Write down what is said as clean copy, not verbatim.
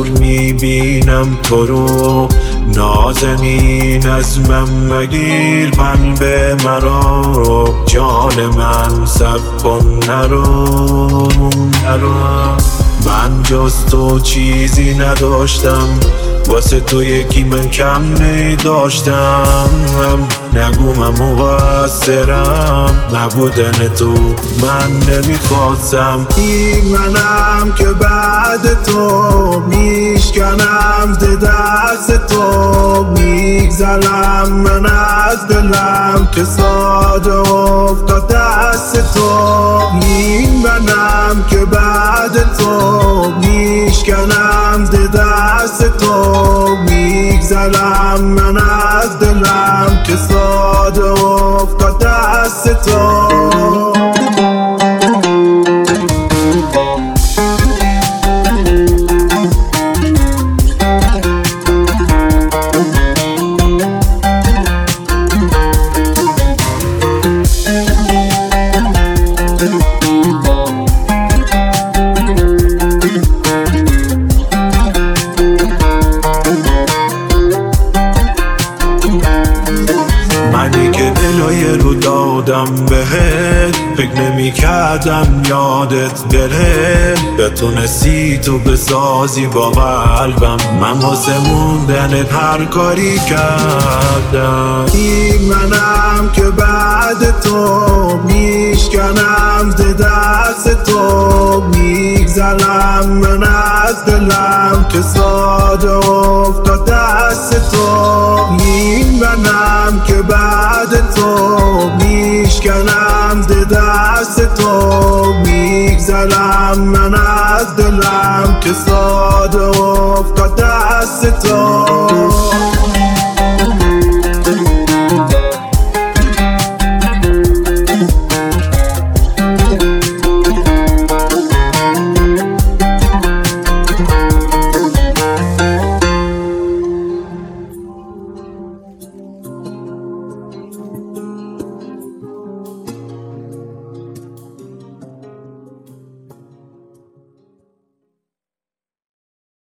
میبینم تو رو. نازنین از من مگیر قلب مرا، جان من سب کن نرو. من جز تو چیزی نداشتم، واسه تو یکی من کم نداشتم. نگو من مقصرم، نبودن تو من نمیخواستم. این منم که بعد تو میشکنم ز دست تو، میگذرم من از دلم که ساده افتاد دست تو. این منم که بعد تو میشکنم ز دست تو، میگذرم من از دلم که ساده افتاد دست تو. منی که دلای رو دادم بهت، فکر نمی کردم یادت بره. بتونستی تو بسازی با قلبم، من واسه موندنت هر کاری کردم. این منم که بعد تو میشکنم ز دست تو، میگذرم من از دلم که ساده افتاد دست تو. این منم که بعد تو میشکنم ز دست تو، میگذرم من از دلم که ساده افتاد دست تو.